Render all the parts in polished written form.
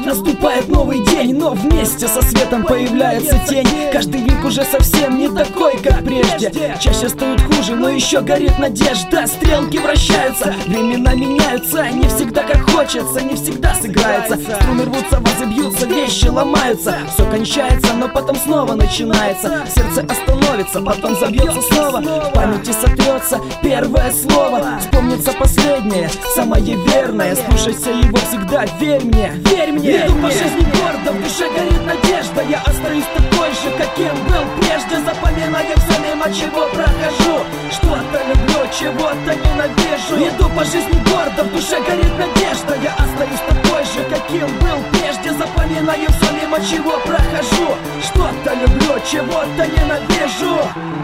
Наступает новый день, но вместе со светом появляется тень. Каждый миг уже совсем не такой, как прежде. Чаще стают хуже, но еще горит надежда. Стрелки вращаются, времена меняются. Не всегда как хочется, не всегда сыграется. Струны рвутся, вазы бьются, вещи ломаются. Все кончается, но потом снова начинается. Сердце остановится, потом забьется снова. В памяти сотрется первое слово. Вспомнится последнее, самое верное. Слушайся его всегда, верь мне, верь мне. Иду по жизни гордо, в душе горит надежда. Я остаюсь такой же, каким был прежде. Запоминаю все, мимо чего прохожу. Что-то люблю, чего-то ненавижу. Иду по жизни гордо, в душе горит надежда. Я остаюсь такой же, каким был прежде. Запоминаю все, мимо чего прохожу. Что-то люблю, чего-то ненавижу.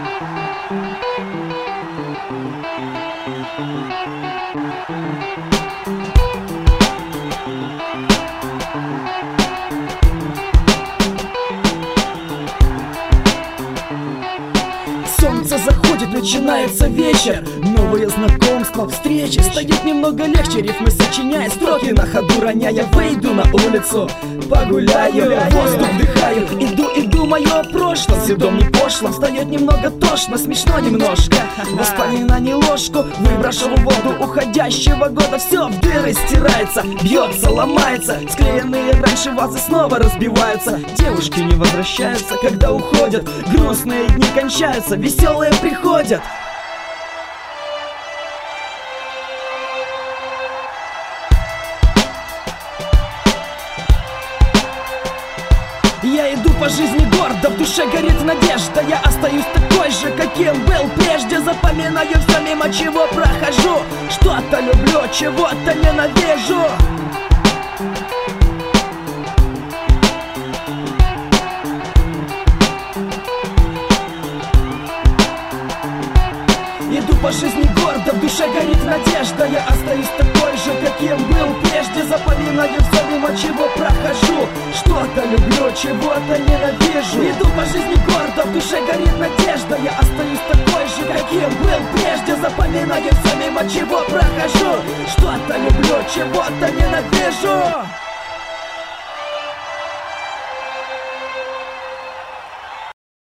Солнце заходит, начинается вечер. Новые знакомства, встречи. Стает немного легче, рифмы сочиняя, строки на ходу роняя. Выйду на улицу, погуляю, воздух вдыхаю. Иду, мое прошлое седом не пошло. Встает немного тошно, смешно немножко. Воспоминаний ложку выброшу в воду уходящего года. Все в дыры стирается, бьется, ломается. Склеенные раньше вазы снова разбиваются. Девушки не возвращаются, когда уходят. Грустные дни кончаются, веселые приходят. Я иду по жизни гордо, в душе горит надежда. Я остаюсь такой же, каким был прежде. Запоминаю все, мимо чего прохожу. Что-то люблю, чего-то ненавижу. Иду по жизни гордо, в душе горит надежда. Я остаюсь такой же, каким был прежде. Запоминаю все, мимо чего прохожу. Что-то люблю, чего-то ненавижу. Иду по жизни гордо, в душе горит надежда. Я остаюсь такой же, каким был прежде. Запоминаю все, мимо чего прохожу. Что-то люблю, чего-то ненавижу.